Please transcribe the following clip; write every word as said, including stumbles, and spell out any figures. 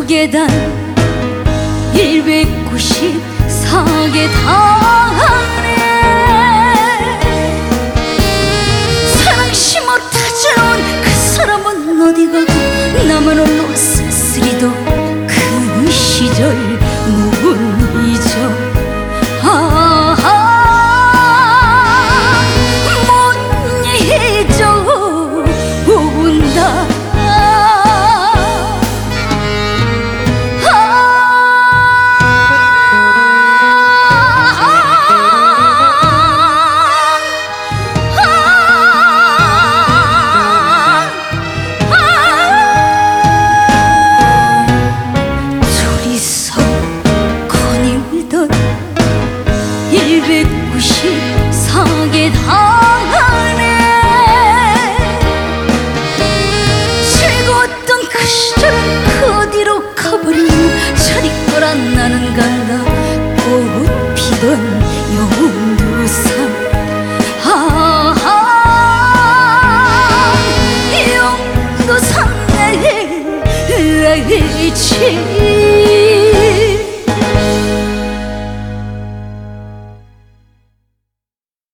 계단 일백구십사 계단 사랑시 못하던 그 사람은 어디 가고 나만 홀로 쓸쓸히도 그 시절 못 잊어. 아하 못 잊어 온다. 일백구십사 계단에 즐거웠던 그 시절은 그 어디로 가버린 저리 거라 나는 갈라 꽃 피던 영두산. 아하 영두산 내 지